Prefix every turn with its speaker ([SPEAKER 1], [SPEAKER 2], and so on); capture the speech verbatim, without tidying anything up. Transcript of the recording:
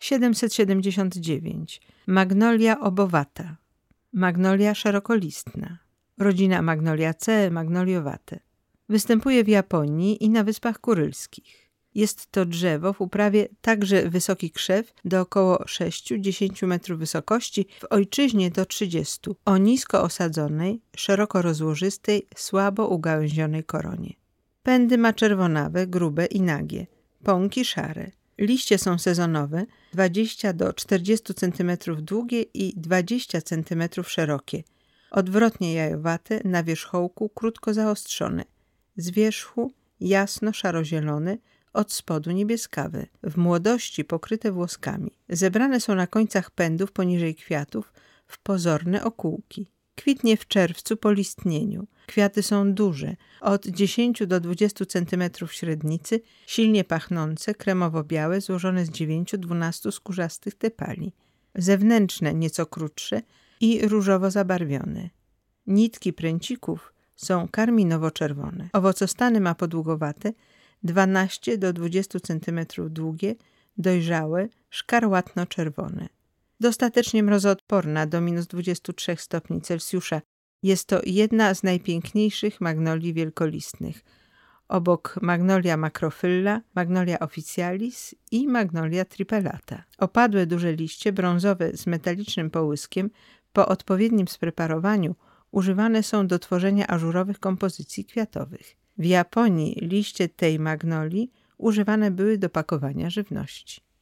[SPEAKER 1] siedemset siedemdziesiąt dziewięć. Magnolia obowata. Magnolia szerokolistna. Rodzina Magnoliaceae, magnoliowate. Występuje w Japonii i na Wyspach Kurylskich. Jest to drzewo w uprawie także wysoki krzew do około sześć do dziesięciu metrów wysokości, w ojczyźnie do trzydziestu, o nisko osadzonej, szeroko rozłożystej, słabo ugałęzionej koronie. Pędy ma czerwonawe, grube i nagie, pąki szare. Liście są sezonowe, dwadzieścia do czterdziestu centymetrów długie i dwadzieścia centymetrów szerokie, odwrotnie jajowate, na wierzchołku krótko zaostrzone, z wierzchu jasno szarozielone, od spodu niebieskawe, w młodości pokryte włoskami. Zebrane są na końcach pędów poniżej kwiatów w pozorne okółki. Kwitnie w czerwcu po listnieniu. Kwiaty są duże, od dziesięciu do dwudziestu centymetrów średnicy, silnie pachnące, kremowo-białe, złożone z dziewięciu do dwunastu skórzastych tepali. Zewnętrzne nieco krótsze i różowo zabarwione. Nitki pręcików są karminowo-czerwone. Owocostany ma podługowate, dwanaście do dwudziestu centymetrów długie, dojrzałe, szkarłatno-czerwone. Dostatecznie mrozoodporna do minus dwudziestu trzech stopni Celsjusza. Jest to jedna z najpiękniejszych magnolii wielkolistnych. Obok Magnolia macrophylla, Magnolia officialis i Magnolia tripelata. Opadłe duże liście, brązowe z metalicznym połyskiem, po odpowiednim spreparowaniu używane są do tworzenia ażurowych kompozycji kwiatowych. W Japonii liście tej magnolii używane były do pakowania żywności.